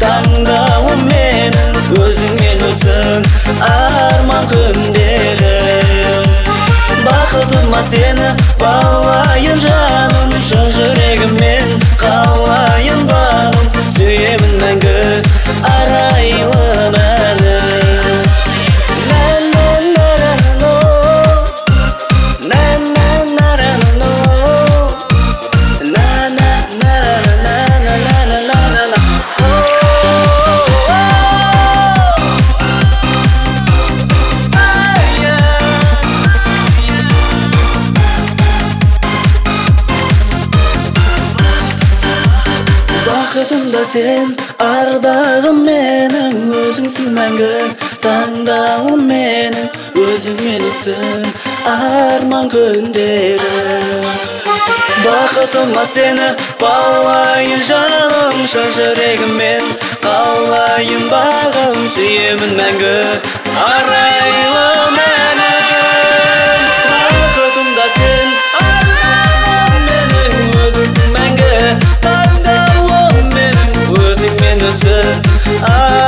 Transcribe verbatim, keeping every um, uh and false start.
Tаңдауым менің өзіңмен өтсін арман күндерім. Бақытыма сені баулайын жаным, шын жүрегіммен қалайын бағым. Сүйемін мәңгі арайлым әлі. Бақытымда сен, ардағым менің, өзіңсің мәңгі. Таңдауым менің, өзіңмен өтсін арман күндерім. Бақытыма сені баулайын жаным, шын жүрегіммен қалайын бағым. Сүйемін мәңгі арайлым әлі. Бақытымда сен, ардағым менің, өзіңсің мәңгі. Таңдауым менің, өзіңмен өтсін